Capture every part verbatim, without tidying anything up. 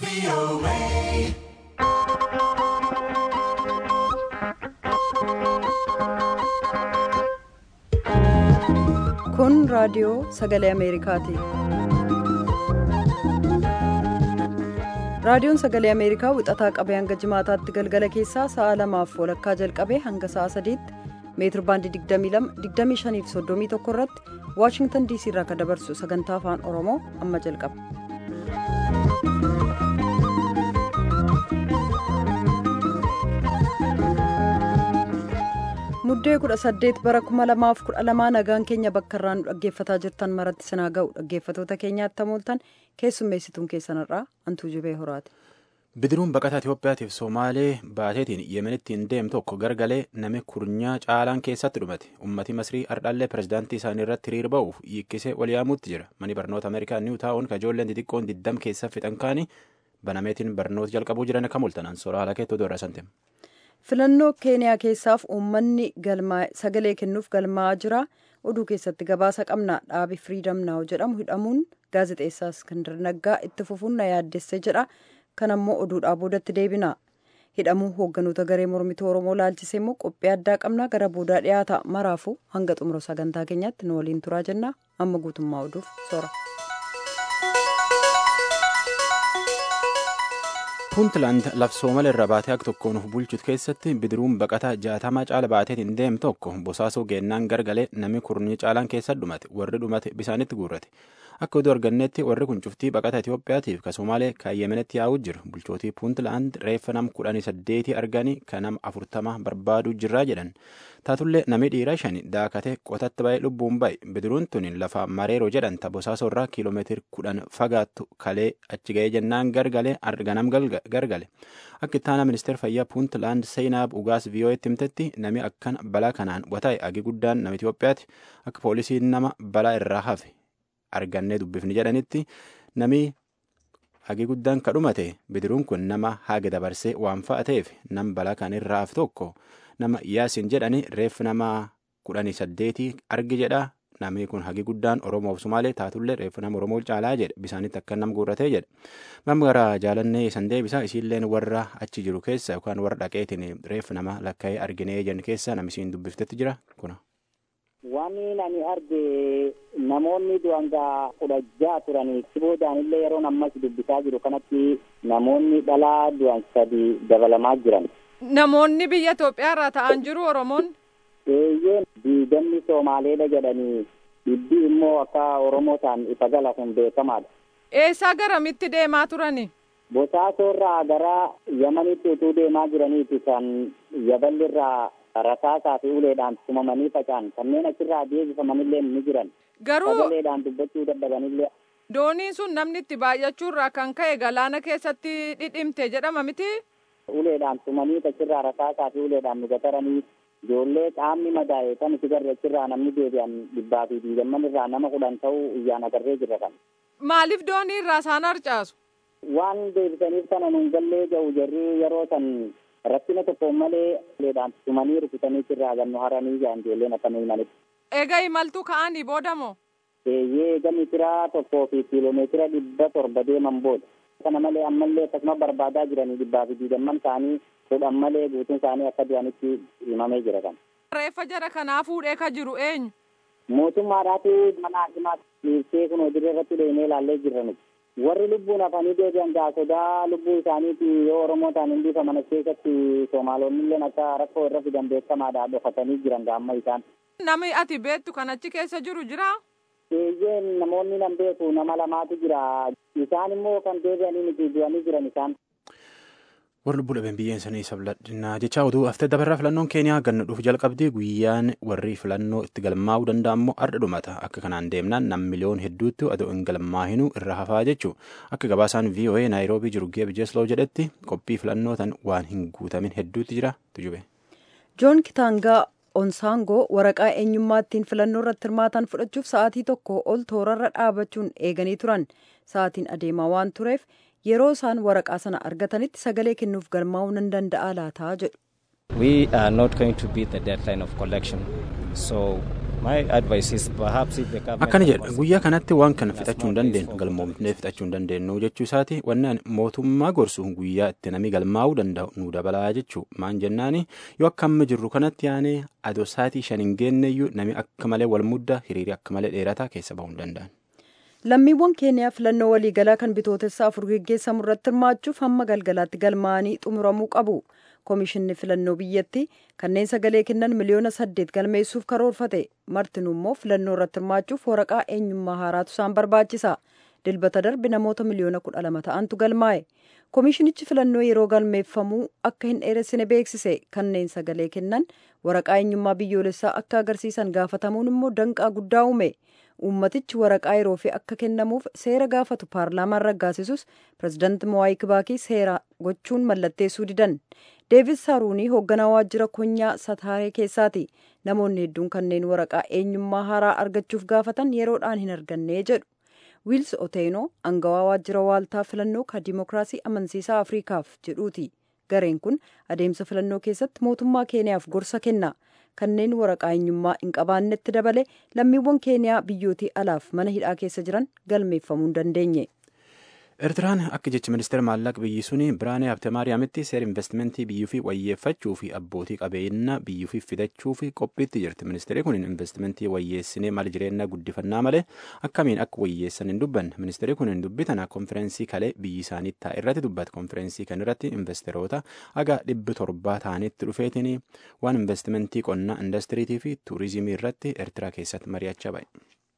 Kun raadiyoo sagalee Ameerikaati. Raadiyoon sagalee Ameerikaa wixataa qabee hanga jimaataatti galgala keessaa sa'a lamaaf walakkaa jalqabee hanga sa'a sadiitti meetir baandii digdamii lama digdamii shanii fi soddomii tokko irratti Waashingtan diisii irraa kan dabarsu sagantaa afaan Oromoo amma jalqaba. Muddee kudha saddeet bara kuma lamaaf kudha lamaa nagaan keenya bakka irraa nu dhaggeeffataa jirtan maratti sinaa ga'u dhaggeeffatoota keenyaatti hamooltan keessummeessituun keessanirraa Antuu Jibee Horaati. Bidiruun baqataa Itoophiyaatiif Somaalee baateetiin Yemenitti hin deemu tokko gargalee nami kurnyaa caalaan keessatti dhumate. Uummatni Masrii ardaallee pirezidaantii isaanii irratti hiriira ba'uuf hiikkisee wal yaamuutti jira. Manni barnoota Ameerikaa Niw Taawun ka ijoolleen xixiqqoon diddam keessa fixan kaanii banameetiin barnoota jalqabuu jiran akka mul'atan soora haala keettoo doorra santem. Filannoo Keeniyaa keessaaf uummanni sagalee kennuuf galmaa'aa jira. Oduu keessatti gabaasa qabna. Dhaabi Firiidam Naaw jedhamu hidhamuun gaazexeessaa Iskandar Naggaa itti fufuun na yaaddesse jedha. Kan ammoo oduudhaa boodatti deebina. Hidhamuu hoogganoota garee mormituu Oromoo laalchisee immoo qophii addaa qabna. Gara boodaa dhiyaata. Maraafuu hanga xumura sagantaa keenyaatti nu waliin turaa jenna. Amma guutummaa oduuf soora. Puuntland laf Soomalee irra baatee akka tokkoon of bulchuutu keessatti bidiruun baqataa jaatamaa caala baateetiin deemu tokko bosaasoo geennaan gargalee namni kurnii caalaan keessa dhumate warri dhumate bisaanitti guurrate. Akka oduu arganneetti warri kun cuftii baqataa Itoophiyaatiif ka Somaalee kan Yemenitti yaa'uu jiru. Bulchootii Puuntland reeffa nam kudhanii saddeetii arganii kan nam afurtama barbaaduu jirraa jedhan. Taatullee namni dhiira shani daakatee qotatti ba'ee lubbuun ba'e. Bidiruun tuniin lafa Mareeroo jedhanta bosaasoo irraa kiiloomeetira kudhan fagaattu kalee achi ga'ee jennaan gargalee arganam gargale. Akka itti aanaa ministeera fayyaa Puuntland Seenaab Ugaas V O Etti himtetti namni akkan balaa kanaan wataa'e agi guddaan nama Itoophiyaati. Akka poolisiin nama balaa irraa hafe argannee dubbifni jedhanitti namni hagi guddaan ka dhumate bidiruun kun nama haga dabarsee waan fa'a ta'eef nam balaa kan irraa hafe tokko nama Yaasin jedhani reeffi nama kudhanii saddeetii argi jedha. Namni kun hagi guddaan Oromoo fi Somaalee taatullee reeffi nama Oromoo caalaa jedhe bisaanitti akka nam guurratee jedhe. Mamma gara jaalannee san deebisaa isiilleen warra achi jiru keessa yookaan warra dhaqeetiin reeffi nama lakka'ee arginee jennu keessa namni isiin dubbiftetti jira kuna. Wanni nani arge namoonni du'angaa kudha ja'a turanii boodaan illee yeroo ammas dubbisaa jiru kanatti namoonni dhalaa du'an sadi dabalamaa jiran. Namoonni biyya Itoophiyaa irraa ta'an jiru Oromoon? Eeyyeen diigamni Somaaleedha jedhanii dhibbi immoo akka Oromoo ta'an ifa gala kun beekamaadha. Eessaa garamitti deemaa turani? Bosaasoo irraa gara Yemenitti utuu deemaa jiraniiti kan Yaballi irraa rasaasaa fi uleedhaan tumamanii faca'an kanneen achirraa deebifamanillee ni jiran. Garuu sagaleedhaan dubbachuu dadhabanillee. Dooniin sun namni itti baay'achuurraa kan ka'e galaana keessatti dhidhimte jedhama miti? Uleedhaan tumanii achirraa rasaasaa fi uleedhaan nu gataranii ijoollee qaamni madaa'e kan itti garre achirraa namni deebi'an dhibbaa fi diigamman irraa nama kudhan ta'uu iyyaan agarree jirra kan. Maaliif doonii irraa isaan harcaasu? Waan deebisaniif kana nuun gallee ga'u jarri yeroo san rakkina tokko malee uleedhaan tumanii rukutanii irraa gannu haranii jaan ijoolleen akka nu himanitti. Egaa imaltuu ka'anii booda moo? Eeyyee meetira tokkoo fi kiiloomeetira dhibba torba deeman booda. Kana malee ammallee akkasuma barbaadaa jiranii dhibbaa fi diigamman isaanii fudhan malee guutuun isaanii akka du'anitti himamee jira kan. Reeffa jara kanaa fuudhee ka jiru eenyu? Mootummaadhaatu mana hakimaatti dhiibsee kun hojii irratti deemee ilaallee jirra nuti. Warri lubbuun hafanii deebi'an gaa sodaa lubbuu isaaniiti yoo Oromoo ta'an hin dhiifaman keessatti Somaaloonni illee akka rakkoo irra fidan beekamaadha dhokatanii jiran gaa amma isaan. Namni ati beektu kan achi keessa jiru jiraa? Eeyyeen namoonni nan beeku nama lamaatu jira. Isaan immoo kan deebi'anii miti du'anii jiran isaan. Warri lubbuu dhabeen biyyeen sanii sabladhinaa jechaa oduu haftee dabarraa filannoon Keeniyaa ganna dhufu jalqabdii guyyaan warri filannoo itti galmaa'uu danda'ammoo arda dhumata. Akka kanaan deemnaan nam miliyoon hedduutti adoo hin galmaa'inuu irra hafaa jechuu. Akka gabaasaan V O A Naayiroobii jiru Geeb Jesloo jedhetti qophii filannootan waan hin guutamin hedduutti jira tujube. Joon Kitaangaa Onsaangoo waraqaa eenyummaa ittiin filannoo irratti hirmaatan fudhachuuf sa'aatii tokko ol toorarra dhaabachuun eeganii turan. Sa'aatiin adeemaa waan tureef yeroo isaan waraqaa sana argatanitti sagalee kennuuf galmaa'uu nan danda'a laataa jedhu. We are not going to beat the deadline of collection. So akkana jedha guyyaa kanatti waan kana fixachuu hin dandeenyu galmoomnee fixachuu hin dandeenyu jechuu isaati wanni ani mootummaa gorsu guyyaa itti namni galmaa'uu danda'u nu dabalaa jechuu maan jennaani yoo akka amma jirru kanatti yaane adoo saatii shan hin geenneyyuu namni akka malee wal mudda hiriirii akka malee dheerataa keessa bahuu hin danda'an. Lammiiwwan keeniyaa filannoo waliigalaa kan bitootessa afur geggeessamu irratti hirmaachuuf hamma galgalaatti galmaa'anii xumuramuu qabu. Koomishinni filannoo biyyattii kanneen sagalee kennan miliyoona saddeet galmeessuuf karoorfate martinuu immoo filannoo irratti hirmaachuuf waraqaa eenyummaa haaraatu isaan barbaachisa. Dilbata darbe namoota miliyoona kudha lama ta'antu galmaa'e. Koomishinichi filannoo yeroo galmeeffamuu akka hin dheeressine beeksise kanneen sagalee kennan waraqaa eenyummaa biyyoolessaa akka agarsiisan gaafatamuun immoo danqaa guddaa uume. Uummatichi waraqaa yeroo fi akka kennamuuf seera gaafatu paarlaamaan raggaasisus pirezidaanti Mo'aayi Kibaakii seera gochuun mallatteessuu didan. Deevis Saaruunii hoogganaa waajjira konyaa Sataaree keessaati. Namoonni hedduun kanneen waraqaa eenyummaa haaraa argachuuf gaafatan yeroodhaan hin arganne jedhu. Wiils Oteenoo angawaa waajjira waaltaa filannoo ka Dimookiraasii amansiisaa Afriikaaf jedhuuti. Gareen kun adeemsa filannoo keessatti mootummaa Keeniyaaf gorsa kenna. Kanneen waraqaa eenyummaa hin qabaannetti dabale lammiiwwan Keeniyaa biyyootii alaaf mana hidhaa keessa jiran galmeeffamuu hin dandeenye. Eertiraan akka jecha ministeera maallaqa biyyi suni Biraanee Habtemaariyaamitti seera investimentii biyyuu fi wayyeeffachuu fi abbootii qabeenya biyyuu fi fidachuu fi qophiitti jirti. Ministeerri kun investimentii wayyeessinee mala jireenya guddifannaa malee akkamiin akka wayyeessan hin dubbanne. Ministeerri kun hin dubbitan konfereensii kalee biyyi isaanii taa'e irratti dubbate. Konfereensii kan irratti investeeroota haga dhibbi torbaa ta'anitti dhufeetiin waan investimentii qonnaa indastiriitii fi tuurizimii irratti Eertiraa keessatti mari'achaa ba'e.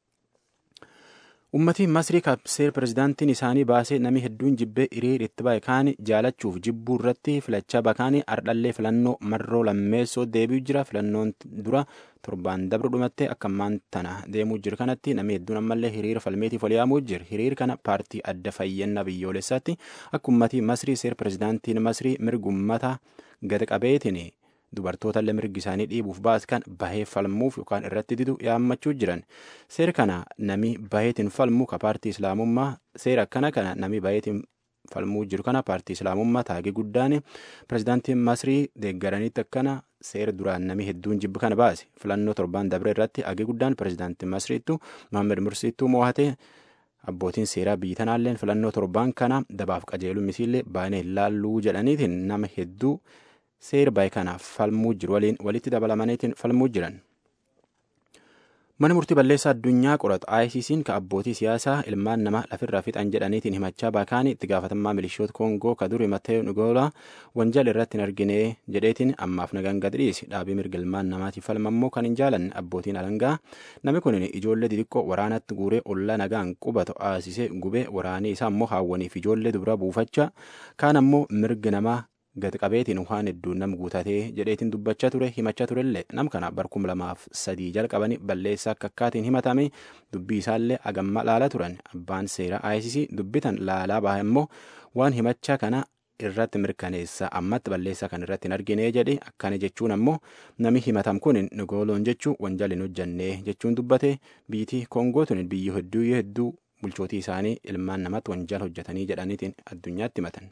Uummatii Masrii kabseer pirezidaantiin isaanii baasee namni hedduun jibbee hiriira itti ba'e kaani jaalachuuf jibbuu irratti filachaa bakaanii ardhallee filannoo marroo lammeessoo deebi'u jira. Filannoon dura torbaan dabru dhumattee akka ammaan tana deemuu jiru kanatti namni hedduun ammallee hiriira falmeetiif ol yaamuu jira. Hiriira kana paartii adda fayyannaa biyyoolessaatti akka uummatii Masrii seer pirezidaantiin Masrii mirga uummataa gad qabeetiin dubartoota illee mirgi isaanii dhiibuuf baas kan bahee falmuuf yookaan irratti didu yaammachuu jiran. Seera kana nami baheetiin falmuu ka paartii islaamummaa seera akkana kana nami baheetiin falmuu jiru kana paartii islaamummaa taagii guddaan pirezidaantiin Masrii deeggaraniitti akkana seera duraan nami hedduun jibbi kana baase. Filannoo torbaan dabre irratti agii guddaan pirezidaantiin Masriittu Mohaammed Mursiittuu mo'ate. Abbootiin seeraa biyyi tanaalleen filannoo torbaan kana dabaaf qajeeluu misiillee baanee laalluu jedhaniitiin nama hedduu seera baay'ee kanaaf falmuu jiru waliin walitti dabalamaniitiin falmuu jiran. Mana murtii balleessaa addunyaa qoratu I C C'n ka abbootii siyaasaa ilmaan namaa lafirraa fixan jedhaniitiin himachaa bakaanii itti gaafatamummaa milishoota Koongoo ka duri Mateeo Ngoolaa wanjal irratti hin argine jedheetiin ammaaf nagaan gad dhiise. Dhaabii mirga ilmaan namaatiif falma immoo kan hin jaalanne abbootiin alangaa namni kun ijoollee xixiqqoo waraanatti guuree ollaa nagaan qubatu aasisee gubee waraanii isaa immoo haawwaniif ijoollee dubra buufachaa kaan ammoo mirga namaa gad qabeetiin waan hedduun nam guutatee jedheetiin dubbachaa ture himachaa turellee nam kana barkum lamaaf sadii jalqabanii balleessaa akka akkaatiin himatame dubbii isaallee agamma laala turan. Abbaan seera I C C dubbitan laalaa baha immoo waan himachaa kana irratti mirkaneessa ammatti balleessaa kan irratti hin argine jedhe. Akkana jechuun ammoo nami himatam kun Ngooloon jechuu wanjal hin hojjannee jechuun dubbate. Biyyi Koongoo tun biyyi hedduu hedduu bulchootii isaanii ilmaan namatti wanjal hojjetanii jedhaniitiin addunyaatti himatan.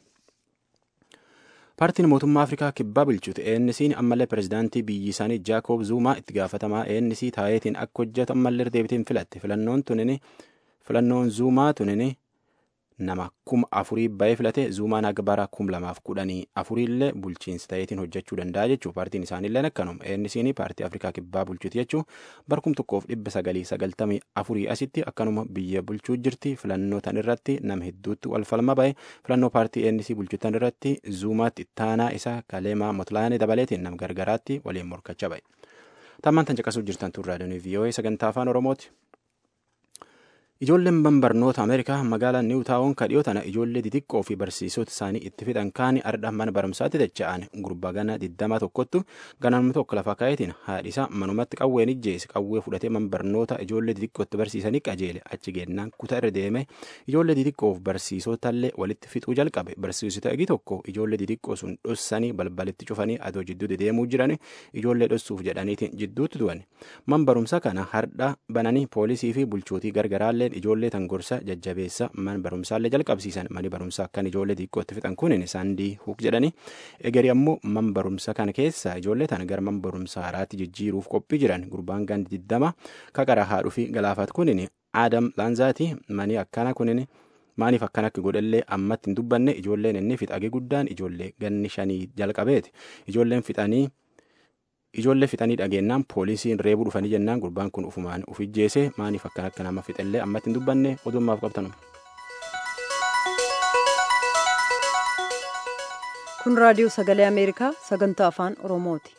Paartiin mootummaa Afrikaa kibbaa bulchuutu A N C'n ammallee pirezidaantii biyyi isaanii Jaakob Zuumaa itti gaafatamaa A N C taayeetiin akka hojjetu ammallee deebitiin filatte. Filannoon tunini filannoon Zuumaa tunini nama kuma afurii bahee filate. Zuumaan akka bara kum lamaaf kudhanii afuriillee bulchiinsa ta'eetiin hojjechuu danda'a jechuudha. Paartiin isaaniillee akkanuma. A N C'n paartii Afrikaa kibbaa bulchuuti jechuudha. Barkum tokkoof dhibba sagalii sagaltamii afurii asitti akkanuma biyya bulchuu jirti. Filannoo tan irratti nama hedduutti wal falma bahe. Filannoo paartii A N C bulchuu tan irratti Zuumaatti ittaanaa isaa Kaleemaa Motlaanee dabaleetiin nama gargaraatti waliin morkachaa bahe. Tammaan tan caqasuu jirtan tun raadiyoon V O A sagantaa afaan Oromooti. Ijoolleen barnoota Ameerikaa magaalaa Niw Taawon ka dhiyoo tana ijoollee xixiqqoo fi barsiisota isaanii itti fixan kaani ardha mana barumsaatti dacha'an gurbaa gana digdama tokkottu ganama tokko lafa kaa'eetiin haadhisaa manumatti qawween ijjeese. Qawwee fudhatee man barnoota ijoollee xixiqqootti barsiisanii qajeele. Achi geennaan kutaa irra deeme ijoollee xixiqqoof barsiisotallee walitti fixuu jalqabe. Barsiisota egi tokko ijoollee xixiqqoo sun dhossanii balbalitti cufanii adoo jidduu dedeemuu jiran ijoollee dhossuuf jedhaniitiin jidduutti du'an. Man barumsa kana hardha bananii poolisii fi bulchootii gargaraallee ijoolleen ijoollee tan gorsa jajjabeessa man barumsaallee jalqabsiisan mani barumsaa akkan ijoollee xiqqootti fixan kunin saandii huk jedhani egeri ammoo man barumsa kana keessa ijoollee tan gara man barumsa haaraatti jijjiiruuf qophii jiran gurbaan gandi diddama kaqara haadhuu fi galaafat kunin Adam Lanzaati mani akkana kunin maaniif akkan akka godhallee ammatti hin dubbanne ijoolleen inni fixage guddaan ijoollee ganni shanii jalqabeeti ijoolleen fixanii ijoollee fixanii dhageennaan poolisiin reebuu dhufanii jennaan gurbaan kun ufumaan uf ijjeese maaniif akkan akka nama fixellee ammatti hin dubbanne odummaaf qabtanu. Kun raadiyoo sagalee Ameerikaa sagantaa afaan Oromooti.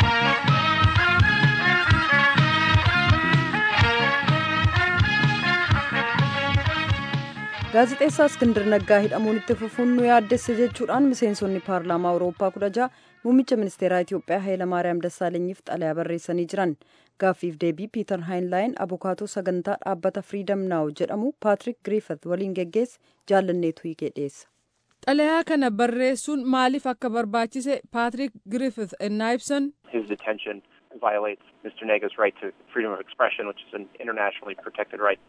gaazexeessaa Iskindir Naggaa hidhamuun itti fufuun nu yaaddesse jechuudhaan miseensonni paarlaamaa Awurooppaa kudha jaha muummicha ministeeraa Itiyoophiyaa Hayilamaariyaam Dassaalenyiif xalayaa barreessanii jiran. Gaaffiif deebii Piiter Haayinlaayin abukaatoo sagantaa dhaabbata Freedom Now jedhamu Paatrik Griffith waliin geggeesse jaalanneetu hiikee dhiyeessa. Xalayaa kana barreessuun maaliif akka barbaachise Paatrik Griffith ennaa ibsan. His detention violates Mister Nega's right to freedom of expression, which is an internationally protected right.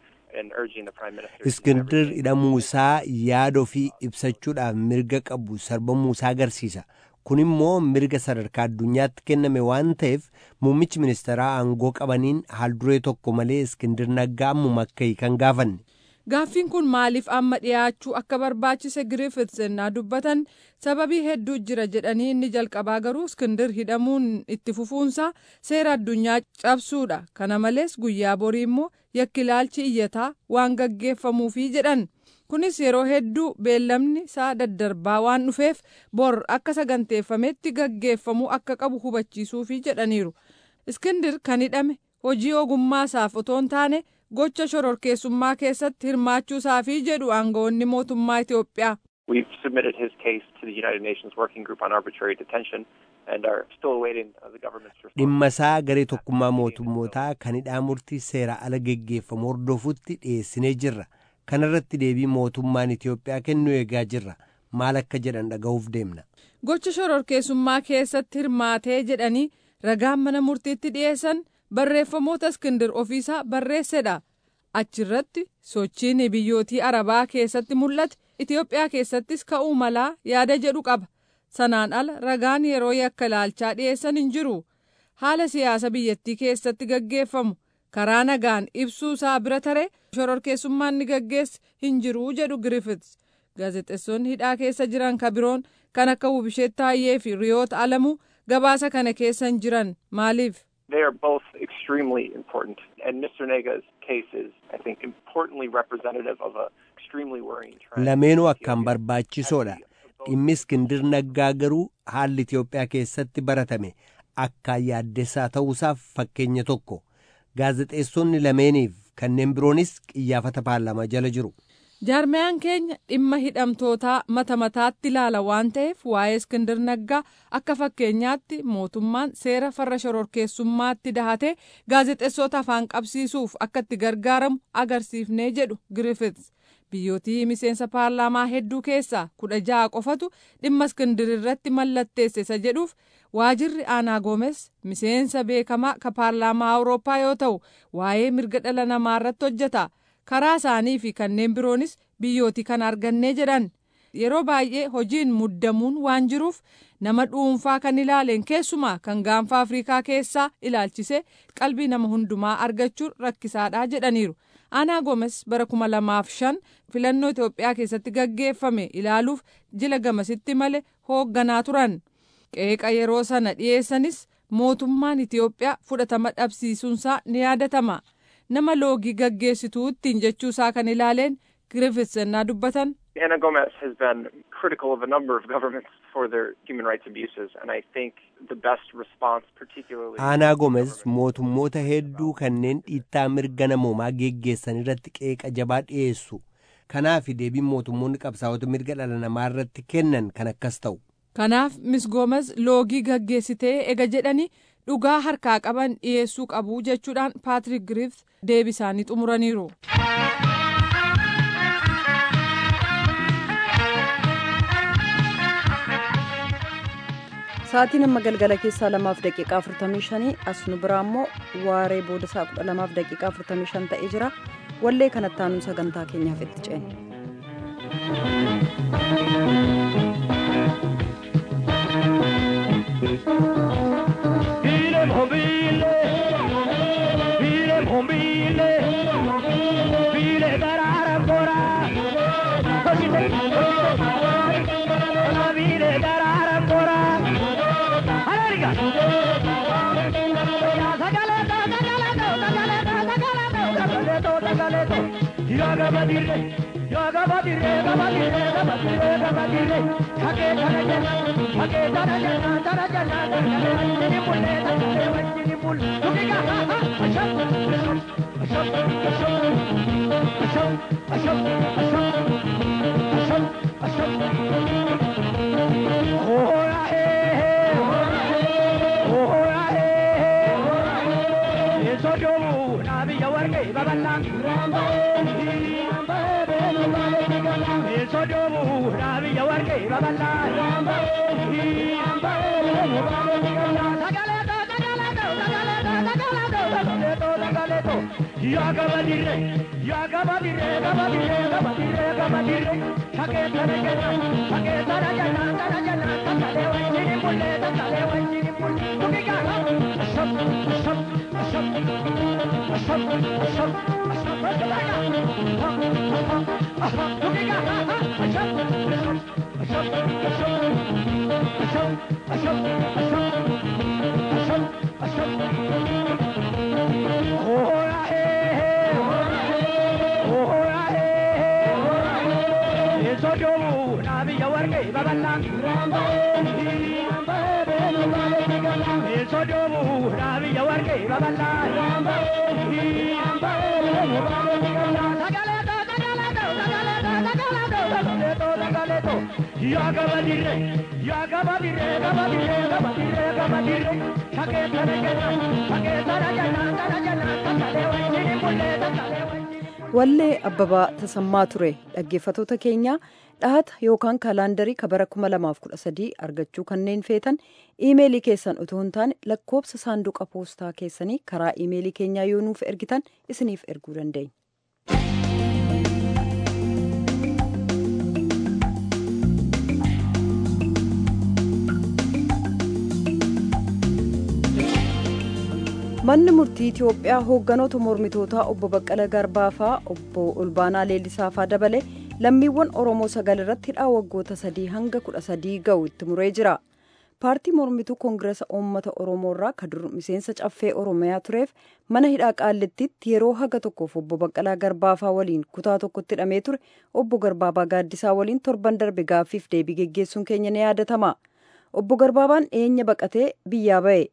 Iskindir hidhamuu isaa yaada ofii ibsachuudhaaf mirga qabu sarbamuu isaa agarsiisa. Kun immoo mirga sadarkaa addunyaatti kenname waan ta'eef muummichi ministeeraa aangoo qabaniin haalduree tokko malee Iskindir Naggaa ammuma akka hiikan gaafanne. Gaaffiin kun maaliif amma dhiyaachuu akka barbaachise Griffiths ennaa dubbatan sababii hedduu jira jedhanii inni jalqabaa garuu Iskindir hidhamuun itti fufuunsaa seera addunyaa cabsuudha. Kana malees guyyaa borii immoo yakkilaalchi iyyataa waan gaggeeffamuufi jedhan. Kunis yeroo hedduu beellamni isaa daddarbaa waan dhufeef bor akka saganteeffametti gaggeeffamuu akka qabu hubachiisuufi jedhaniiru. Iskindir kan hidhame hojii ogummaa isaaf otoo hin taane gocha shororkeessummaa keessatti hirmaachuu isaafi jedhu aangawoonni mootummaa Itiyoophiyaa. We've submitted his case to the United Nations Working Group on Arbitrary Detention and are still awaiting the government's response. Dhimma isaa garee tokkummaa mootummootaa kan hidhaa murtii seera ala geggeeffamu hordofutti dhiyeessinee jirra. Kana irratti deebii mootummaan Itiyoophiyaa kennu eegaa jirra. Maal akka jedhan dhaga'uuf deemna. Gocha shororkeessummaa keessatti hirmaatee jedhanii ragaan mana murtiitti dhiyeessan barreeffamoota Iskindir ofiisaa barreessedha. Achirratti sochiin biyyootii Arabaa keessatti mul'ate Itiyoophiyaa keessattis ka'uu malaa yaada jedhu qaba. Sanaan ala ragaan yeroo yakka ilaalchaa dhiyeessan hin jiru. Haala siyaasa biyyattii keessatti gaggeeffamu karaa nagaan ibsuu isaa bira taree shororkeessummaan ni gaggeesse hin jiru jedhu Griffiths. Gaazexeessonni hidhaa keessa jiran kabiroon kan akka Wubisheet Taayyee fi Riyoota Alamuu gabaasa kana keessa hin jiran maaliif? They are both extremely important, and Mister Nega's case is, I think, importantly representative of a extremely worrying trend. Lameenuu akkaan barbaachisoodha. Dhimmi Iskindir Naggaa garuu haalli Itiyoophiyaa keessatti baratame akkaan yaaddessaa ta'uusaaf fakkeenya tokko. Gaazexeessonni lameeniif kanneen biroonis qiyyaafata paarlaamaa jala jiru. Jaarmayaan keenya dhimma hidhamtootaa mata mataatti ilaala waan ta'eef waa'ee Iskindir Naggaa akka fakkeenyaatti mootummaan seera farra shororkeessummaatti dahatee gaazexeessota afaan qabsiisuuf akka itti gargaaramu agarsiifnee jedhu Griffiths. Biyyootii miseensa paarlaamaa hedduu keessaa kudha ja'a qofatu dhimma Iskindir irratti mallatteesse isa jedhuuf waajirri Aanaa Goomes miseensa beekamaa ka paarlaamaa Awurooppaa yoo ta'u waa'ee mirga dhala namaa irratti hojjeta. Karaa isaanii fi kanneen biroonis biyyootii kan argannee jedhan yeroo baay'ee hojiin muddamuun waan jiruuf nama dhuunfaa kan ilaaleen keessumaa kan gaanfa Afrikaa keessaa ilaalchise qalbii nama hundumaa argachuun rakkisaadha jedhaniiru. Aanaa Goomes bara kuma lamaaf shan filannoo Itiyoophiyaa keessatti gaggeeffame ilaaluuf jila gamasitti malee hoogganaa turan. Qeeqa yeroo sana dhiyeessanis mootummaan Itiyoophiyaa fudhatama dhabsiisuunsaa ni yaadatama. Nama loogii gaggeessituu ittiin jechuusaa kan ilaaleen Griffiths ennaa dubbatan. Ana Gomez has been critical of a number of governments for their human rights abuses, and I think the best response particularly... Ana Gomez mootummoota hedduu kanneen dhiittaa mirga namoomaa geggeessan irratti qeeqa jabaa dhiyeessu. Kanaaf deebiin mootummoonni qabsaa'ota mirga dhala namaa irratti kennan kan akkas ta'u. Kanaaf Miss Gomez loogii gaggeessitee ega jedhanii dhugaa harkaa qaban dhiyeessuu qabu jechuudhaan Paatrik Griffiths deebii isaanii xumuraniiru. Sa'aatiin amma galgala keessaa lamaaf daqiiqaa afurtamii shanii as nu biraa immoo waaree booda isaa kudha lamaaf daqiiqaa afurtamii shan ta'ee jira. wallee kanatti aanuun sagantaa keenyaaf itti ceene. Yaga badire, yaga badire, yaga badire, yaga badire, yaga badire. Hake thara jana, hake thara jana, thara jana, jini mulle, jini jini mulle. Tukiga ha ha, asham, asham, asham, asham, asham, asham, asham, asham, asham. Oh he he, oh he he. Eso yo nabi yawar ke baballa. Sojomu rabi yawarke baballa ramba ramba ramba sagaleto sagaleto sagaleto sagaleto sagaleto yaga badire yaga badire badire badire badire sake tarajana sake tarajana tarajana takale wajini mulle takale wajini mulle tukiga ashab ashab ashab ashab ashab ashab tukiga tukiga Yaga badire, yaga badire, badire, badire, badire. Sake tarajana, sake tarajana, tarajana, takale wajini mulle, takale wajini. Wallee Abbabaa Tasammaa ture. Dhaggeeffattoota keenya dhahata yookaan kaalaandarii kabara kuma lamaaf kudha sadii argachuu kanneen feetan iimeelii keessan utuu hin taane lakkoobsa saanduqa poostaa keessanii karaa iimeelii keenyaa yoo nuuf ergitan isiniif erguu dandeenya. Manni murtii Itoophiyaa hoogganoota mormitootaa obbo Baqqala Garbaafaa obbo Olbaanaa Leellisaafaa dabale lammiiwwan Oromoo sagal irratti hidhaa waggoota sadii hanga kudha sadii ga'u itti muree jira. Paartii mormituu Koongiresa Uummata Oromoo irraa kadur miseensa caffee Oromiyaa tureef mana hidhaa Qaallittiitti yeroo haga tokkoof obbo Baqqalaa Garbaafaa waliin kutaa tokkotti hidhamee ture obbo Garbaabaa Gaaddisaa waliin torban darbe gaaffiif deebii geggeessuun keenya ni yaadatama. Obbo Garbaabaan eenya baqatee biyyaa ba'e.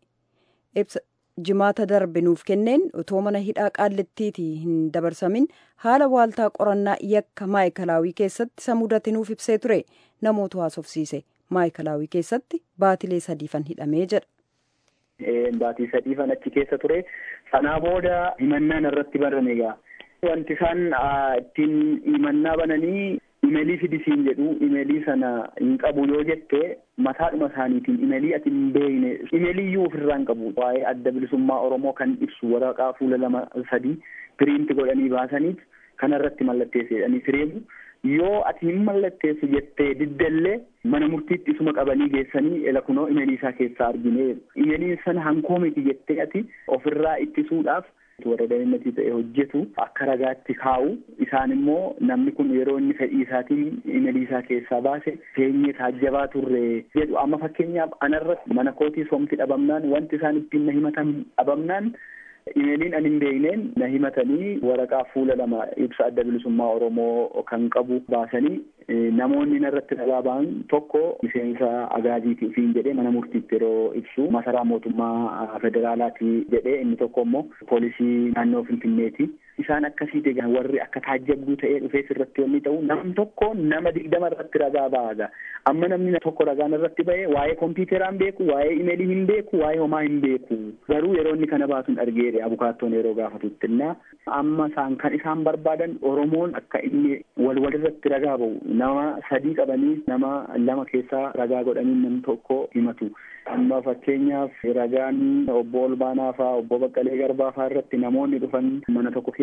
Jimaata darbe nuuf kenneen utoo mana hidhaa Qaallittiitii hin dabarsamin haala waaltaa qorannaa yakka maayikalaawii keessatti isa mudate nuuf ibsee ture namoota haasofsiise. Maayikalaawii keessatti baatilee sadiifan hidhamee jedha. Baatii sadiifan achi keessa ture. Sanaa booda himannaan irratti barame egaa. Wanti isaan ittiin himannaa bananii imeelii fidisiin jedhu imeelii sana hin qabu yoo jette mataadhuma isaaniitiin imeelii ati hin beekne imeelii iyyuu ofirraa hin qabu. Waa'ee adda bilisummaa Oromoo kan ibsu waraqaa fuula lama sadii piriinti godhanii baasaniit kanarratti mallatteessu jedhanii fireemu. Yoo ati hin mallatteessu jettee diddellee mana murtiitti isuma qabanii geessanii ela kunoo imeelii isaa keessaa argine imeeliin sana hankoo miti jettee ati ofirraa ittisuudhaaf warra daa'immatii ta'e hojjetu akka ragaatti kaa'u isaan immoo namni kun yeroo inni fedhii isaatiin imeelii isaa keessaa baase teenyee taajjabaa turre jedhu. Amma fakkeenyaaf anarratti mana kootii somti dhabamnaan wanti isaan ittiin na himatan dhabamnaan imeeliin ani hin beekneen na himatanii waraqaa fuula lama ibsa adda bilisummaa Oromoo kan qabu baasanii namoonni narratti ragaa ba'an tokko miseensa agaaziitii ofiin jedhee mana murtiitti yeroo ibsu masaraa mootummaa federaalaati jedhee inni tokko immoo poolisii naannoo Finfinneeti. Isaan akkasii egaa warri akka taajjabduu ta'ee dhufee sirratti yommuu ta'u nam tokko nama digdama irratti ragaa ba'aga. Amma namni tokko ragaan irratti ba'ee waa'ee kompiitaraan beeku, waa'ee imeelii hin beeku, waa'ee homaa hin beeku. Garuu yeroo inni kana baasuun argeedha abukaattoon yeroo gaafatutti. Amma isaan kan isaan barbaadan Oromoon akka inni wal walirratti ragaa ba'u nama sadii qabanii nama lama keessaa ragaa godhanii nam tokko himatu. Amma fakkeenyaaf ragaan obbo Olbaanaa fa'aa obbo Baqqalee Garbaa fa'aa irratti namoonni dhufan mana tokko keessa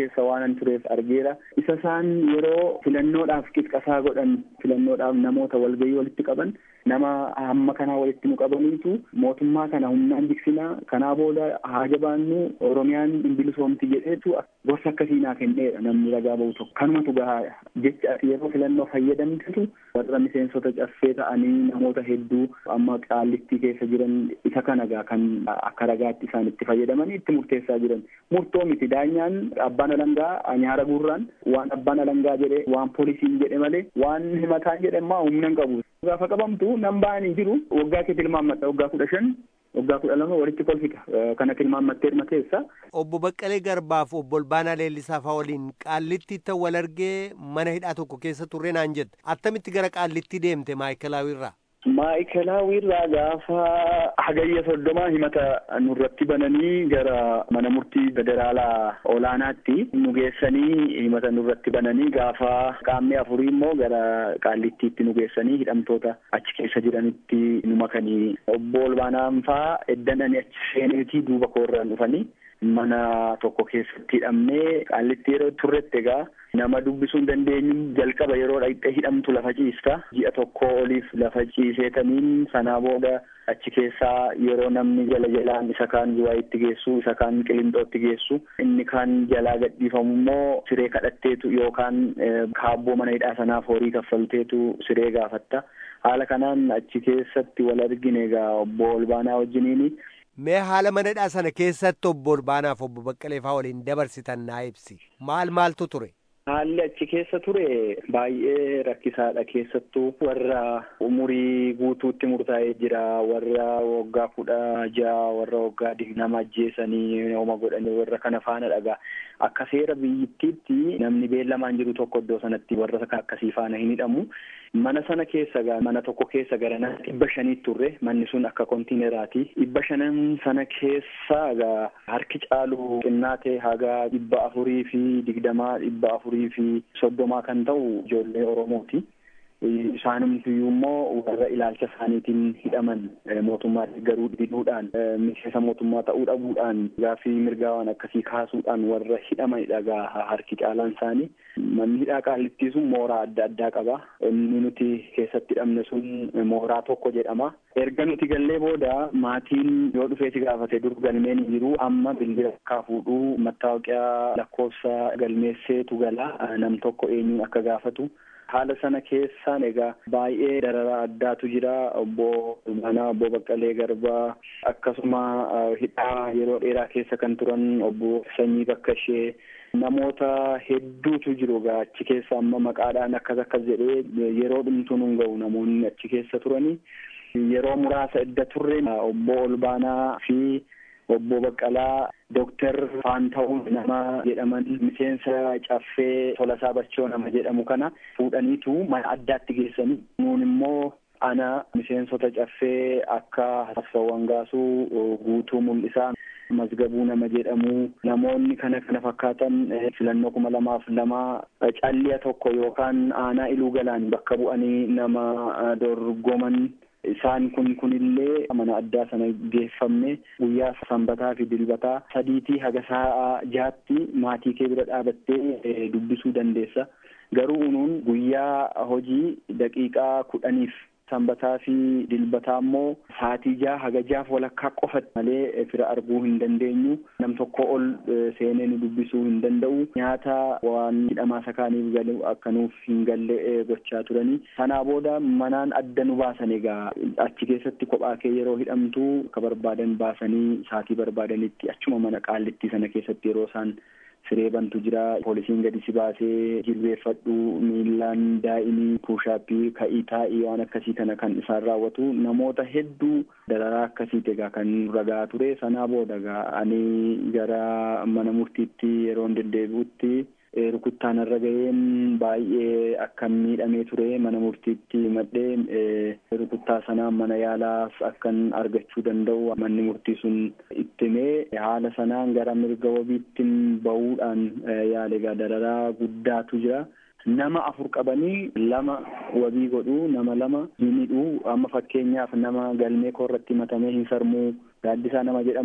keessa waan tureef argeera. Isa isaan yeroo filannoodhaaf qixqasaa godhan filannoodhaaf namoota walgahii walitti qaban nama hamma kanaa walitti nu qabaniitu mootummaa kana humnaan jigsinaa kanaa booda haa jabaannu Oromiyaan hin bilisoomti jedheetu gorsa akkasii naa kenneedha namni ragaa ba'u tokko. Kanumatu gahaa jecha yeroo filannoo fayyadamtetu warra miseensota caffee ta'anii namoota hedduu amma qaallittii keessa jiran isa kana gaa kan akka ragaatti isaan itti fayyadamanii itti murteessaa jiran. Murtoo miti daanyaan abbaan alangaa nyaara guurraan waan abbaan alangaa jedhe waan poolisiin jedhe malee waan himataan jedhe ammaa humna hin qabu. Gaafa qabamtu nan ba'anii jiru waggaa kee tilmaammadha waggaa kudha shan waggaa kudha lama walitti kolfita kana tilmaammattee hirma keessa. Obbo Baqqalee Garbaaf obbo Olbaanaa Leellisaa fa'aa waliin qaallittiitti wal argee mana hidhaa tokko keessa turre naan jette. Attamitti gara qaallittii deemte Maayikelaawirraa? Maayikelaawirraa gaafa hagayya soddomaa himata nurratti bananii gara mana murtii federaalaa olaanaatti nu geessanii himata nurratti bananii gaafa qaamni afurii immoo gara qaallittiitti nu geessanii hidhamtoota achi keessa jiranitti nu makanii. Obbo Olbaanaan fa'aa eddananii achi seeneetii duuba koorraan dhufanii mana tokko keessatti hidhamnee qaallitti yeroo turretti egaa nama dubbisuu hin dandeenyu jalqaba yeroo dhaqxee hidhamtu lafa ciista ji'a tokko oliif lafa ciiseetaniin sanaa booda achi keessaa yeroo namni jala jalaan isa kaan Zuwaayitti geessu isa kaan Qilintootti geessu inni kaan jalaa gadhiifamu immoo siree kadhatteetu yookaan kaabboo mana hidhaa sanaaf horii kaffalteetu siree gaafatta. Haala kanaan achi keessatti wal argine egaa obbo Olbaanaa wajjiniini. Mee haala mana hidhaa sana keessatti obbo Olbaanaaf obbo Baqqalee fa'aa waliin dabarsitan naa ibsi. Maal maaltu ture? Haalli achi keessa ture baay'ee rakkisaadha. Keessattuu warra umurii guutuutti murtaa'ee jira, warra waggaa kudha ja'a, warra waggaa digdama ajjeesanii hooma godhanii warra kana faana dhagaa. Akka seera biyyittiitti namni beellamaan jiru tokko iddoo sanatti warra akkasii faana hin hidhamu. Mana sana keessa gaa mana tokko keessa gara nama dhibba shaniitti turre manni sun akka kontiineraati. Dhibba shanan sana keessa gaa harki caalu xinnaatee haga dhibba afurii fi digdamaa dhibba afurii fi soddomaa kan ta'u ijoollee Oromooti. Isaanumtiyyuu immoo warra ilaalcha isaaniitiin hidhaman mootummaatti garuu diduudhaan miseensa mootummaa ta'uu dhabuudhaan gaaffii mirgaa waan akkasii kaasuudhaan warra hidhamanidha gaa harki caalaan isaanii. Manni hidhaa qaallittii sun mooraa adda addaa qaba. Inni nuti keessatti hidhamne sun mooraa tokko jedhama. Erga nuti gallee booda maatiin yoo dhufeeti gaafate dur galmeen hin jiru amma bilbila akka fuudhuu mattaawoqiyaa lakkoofsa galmeesseetu gala nam tokko eenyuun akka gaafatu. Haala sana keessaan egaa baay'ee dararaa addaatu jira. Obbo Olbaanaa, obbo Baqqalee Garbaa akkasuma hidhaa yeroo dheeraa keessa kan turan obbo Sanyii Bakkashee namoota hedduutu jiru egaa achi keessa amma maqaadhaan akkas akkas jedhee yeroo dhumtuun hin ga'u namoonni achi keessa turanii. Yeroo muraasa edda turre obbo Olbaanaa fi obbo Baqqalaa Dooktar Faanta'uu nama jedhaman miseensa caffee Tolasaa Bachoo nama jedhamu kana fuudhaniitu mana addaatti geessanii nuun immoo ana miseensota caffee akka Hassawwan Gaasuu Guutuu Mul'isaa Mazgabuu nama jedhamu namoonni kana kana fakkaatan filannoo kuma lamaaf lama calliya tokko yookaan aanaa Iluu Galaan bakka bu'anii nama dorgoman. Isaan kun kunillee mana addaa sana geeffamne guyyaa sanbataa fi dilbataa sadiitii haga sa'a jaatti maatii kee bira dhaabattee dubbisuu dandeessa. Garuu unuun guyyaa hojii daqiiqaa kudhaniif sanbataa fi dilbataa immoo sa'aatii jaha haga jahaaf walakkaa qofatti malee fira arguu hin dandeenyu. Nam tokko ol seenee nu dubbisuu hin danda'u. Nyaata waan hidhamaa sakaaniif galu akka nuuf hin galle gochaa turanii. Sanaa booda manaan adda nu baasan egaa achi keessatti kophaa kee yeroo hidhamtu akka barbaadan baasanii sa'aatii barbaadanitti achuma mana qaallittii sana keessatti yeroo isaan siree bantu jira. Poolisiin gadi si baasee jilbeeffadhu miillaan daa'imii puushaappii ka'ii taa'ii waan akkasii kana kan isaan raawwatu namoota hedduu dararaa akkasiiti egaa kan ragaa ture. Sanaa booda egaa ani gara mana murtiitti yeroo deddeebi'utti rukuttaan irra ga'een baay'ee akka miidhamee ture mana murtiitti madhee rukuttaa sanaan mana yaalaas akkan argachuu danda'u manni murtii sun ittimee haala sanaan gara mirga wabiittiin ba'uudhaan yaale egaa dararaa guddaatu jira. Nama afur qabanii lama wabii godhuu nama lama miidhuu amma fakkeenyaaf nama galmee koorratti matamee hin sarmuu gaaddisaa nama jedhamu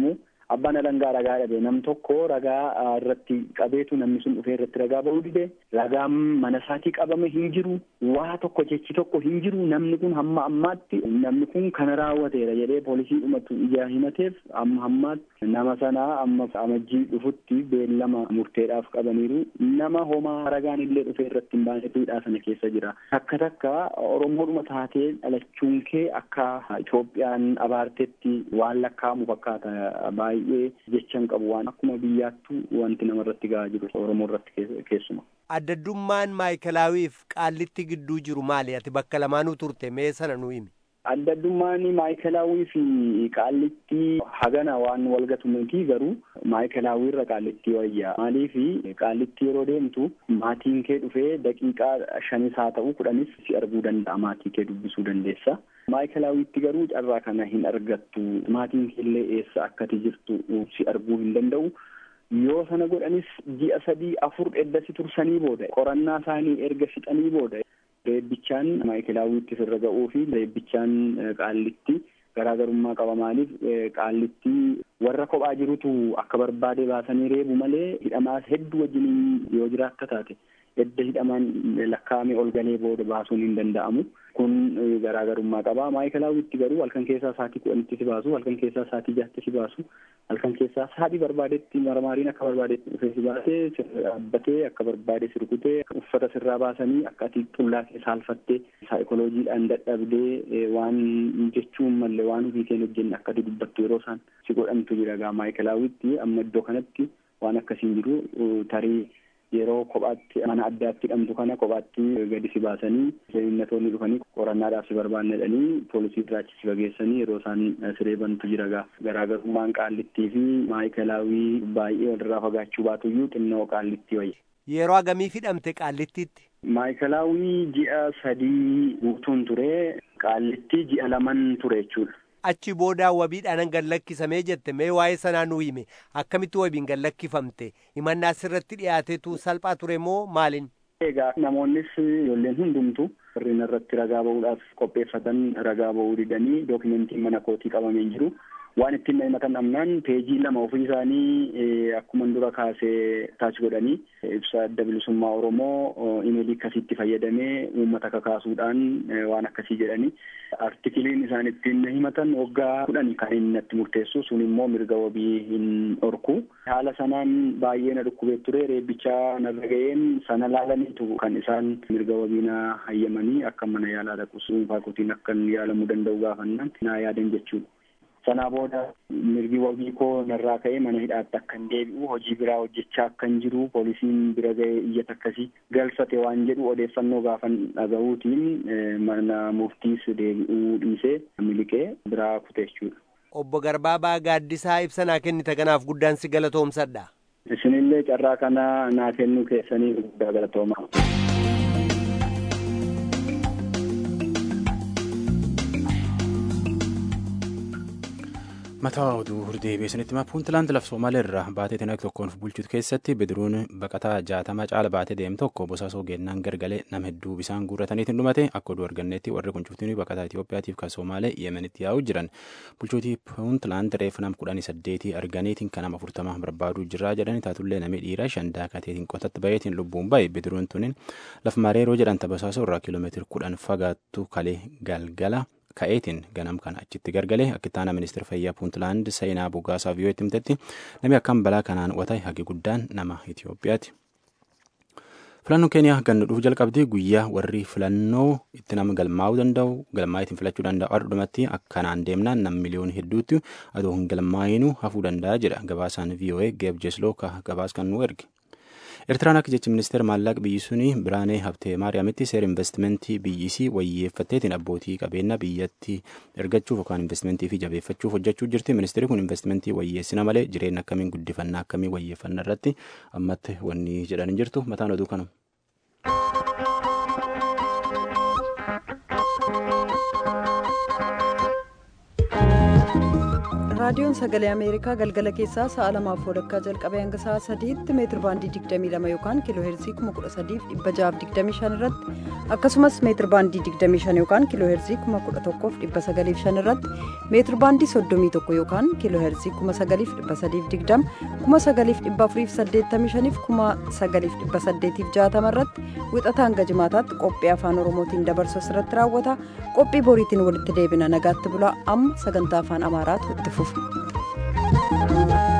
abbaan alangaa ragaa dhabe nam tokko ragaa irratti qabeetu namni sun dhufee irratti ragaa ba'uu dide ragaan mana isaatii qabame hin jiru waa tokko jechi tokko hin jiru namni kun hamma ammaatti namni kun kana raawwateera jedhee poolisii dhumatu ijaa himateef amma ammaatti nama sanaa amma amajjii dhufutti beellama murteedhaaf qabaniiru nama homaa ragaan illee dhufee irratti hin baanetuudhaa sana keessa jira takka takka oromoodhuma taatee dhalachuun kee akka Itoophiyaan abaartetti waan lakkaa'amu fakkaata baay'ee jechan qabu waan akkuma biyyaattu wanti namarratti gahaa jiru Oromoo irratti keessuma. Addaddummaan maayikilaawiif qaallitti gidduu jiru maali? Ati bakka lamaanuu turte mee sana nu himi. Addaddummaan maayikilaawii fi qaallitti hagana waan walgatu miti garuu maayikilaawii irra qaallitti wayyaa maaliif qaallitti yeroo deemtu maatiin kee dhufee daqiiqaa shanis haa ta'u kudhanis si arguu danda'a maatii kee dubbisuu dandeessa. Maayikilaawiitti garuu carraa kana hin argattu maatiin keellee eessa akkati jirtu si arguu hin danda'u yoo sana godhanis ji'a sadii afur eddasi tursanii booda qorannaa isaanii erga fixanii booda reebbichaan maayikilaawiitti sirra ga'uu fi reebbichaan qaallitti garaagarummaa qaba maaliif qaallitti warra kophaa jirutu akka barbaade baasanii reebu malee hidhamaas hedduu wajjin yoo jiraatta taate edda hidhamaan lakkaa'amee ol galee booda baasuun hin danda'amu. Kun garaagarummaa qaba. Maayikilaawiitti garuu halkan keessaa sa'aatii kudhanitti si baasu, halkan keessaa sa'aatii jahatti si baasu, halkan keessaa sa'aatii barbaadetti marmaariin akka barbaadetti dhufee si baasee dhaabbatee akka barbaade si rukutee uffata sirraa baasanii akka ati xullaa kee saalfattee saayikolojiidhaan dadhabdee waan jechuun malee waan ofii kee hojjenne akka ati dubbattu yeroo isaan si godhantu jira gaa maayikilaawiitti amma iddoo kanatti waan akkasiin jiru tarii yeroo kophaatti mana addaatti hidhamtu kana kophaatti gadi si baasanii seeminatoonni dhufanii qorannaadhaaf si barbaannedhanii poolisii irraachi si fageessanii yeroo isaan sireebantu jira gaa garaagarummaan qaallittii fi maayikalaawii baay'ee walirraa fagaachuu baatuyyuu xinnoo qaallittii wayya. Yeroo hagamii hidhamte qaallittiitti? Maayikalaawii ji'a sadii guutuun ture qaallittii ji'a laman ture jechuudha. Achi booda wabiidhaan gad lakkisamee jette mee waa'ee sanaa nu hime akkamitti wabiin gad lakkifamte himannaa sirratti dhiyaateetu salphaa ture moo maalin? Egaa namoonnis ijoolleen hundumtu warreen irratti ragaa ba'uudhaaf qopheeffatan ragaa ba'uu didanii dookimentiin mana kootii qabamee jiru. Waan ittiin himatan amnaan peejii lama ofii isaanii akkuma dura kaasee taach godhanii ibsa adda bilisummaa Oromoo imeelii akkasiitti fayyadamee uummata kakaasuudhaan waan akkasii jedhanii artikiliin isaan ittiin himatan waggaa kudhan kan inni natti murteessu sun immoo mirga wabii hin dhorku. Haala sanaan baay'ee na dhukkubee ture reebbichaa narra ga'een sana laalaniitu kan isaan mirga wabii na hayyamanii akka mana yaalaa dhaqus dhuunfaa kootiin akka yaalamuu danda'u gaafannaan naa yaadan jechuudha. Sanaa booda mirgi wabii koo narraa ka'ee mana hidhaatti akka hin deebi'u hojii biraa hojjechaa akka hin jiru poolisiin bira ga'ee iyyata akkasii galfate waan jedhu odeeffannoo gaafan dhaga'uutiin mana murtiis deebi'uu dhiisee miliqee biraa kute jechuudha. Obbo Garbaabaa Gaaddisaa ibsa naa kennite kanaaf guddaan si galatoomsadha. Isinillee carraa kana naa kennuu keessanii guddaa galatoomaa. Mataa oduu hordii beesanitti ma puuntland laf Somaaleerraa baatee tinag tokkoon bulchuutu keessatti bidiruun baqataa jaatama caala baatee deemu tokko bosaasoo geennaan gargalee nama hedduu bisaan guurrataniitiin dhumate akka oduu arganneetti warri kuncuutiin baqataa Itoophiyaatiif kan Somaalee Yemenitti yaa'u jiran bulchuutii puuntland reefu nam kudhanii saddeetii arganiitiin kan nama afurtama barbaaduu jirraa jedhani taatullee namni dhiira shan daakateetiin qotatti bayeetiin lubbuun baye bidiruun tunin laf mareeroo jedhanta bosaasoo irraa kiiloomeetira kudhan fagaattu kalee galgala. Ka'eetiin ganam kana achitti gargalee akka ittaana ministeera fayyaa puuntland seenaa bugaasaa viiyoo'eetti himtetti namni akkam balaa kanaan wata'e hagi guddaan nama Itoophiyaati. Filannoo Keeniyaa ganna dhufu jalqabdii guyyaa warri filannoo itti nama galmaa'uu danda'u galmaa ittiin filachuu danda'u adudumatti akkanaan deemnaan nam miliyoona hedduutti adoo hin galmaa'inuu hafuu danda'a jedha gabaasaan viiyoo'ee Geeb Jesloo gabaas kan nu erge. Eertiraan akka jechi ministeera maallaqa biyyi suni Biraanee Habtee Maariyaamitti seera investimentii biyyisii wayyeeffatteetiin abbootii qabeenya biyyatti ergachuuf yookaan investimentii fi jabeeffachuuf hojjechuu jirti. Ministeerri kun investimentii wayyeessina malee jireenya akkamiin guddifannaa akkamii wayyeeffannaa irratti ammatti wanni jedhan hin jirtu mataan oduu kanuma. raadiyoon sagalee ameerikaa galgala keessaa sa'a lamaaf walakkaa jalqabee hanga sa'a sadiitti meetir baandii digdamii lama yookaan kiiloo heerzii kuma kudha sadiif dhibba jahaaf digdamii shan irratti akkasumas meetir baandii digdamii shan yookaan kiiloo heerzii kuma kudha tokkoof dhibba sagaliif shan irratti meetir baandii soddomii tokko yookaan kiiloo heerzii kuma sagaliif dhibba sadiif digdama kuma sagaliif dhibba afuriif saddeettamii shaniif kuma sagaliif dhibba saddeetiif jaatama irratti wixata hanga jimaataatti qophii afaan oromootiin dabarsu irratti raawwata qophii boriitiin walitti deebina nagaatti bulaa amma sagantaa afaan amaaraatu itti fufa.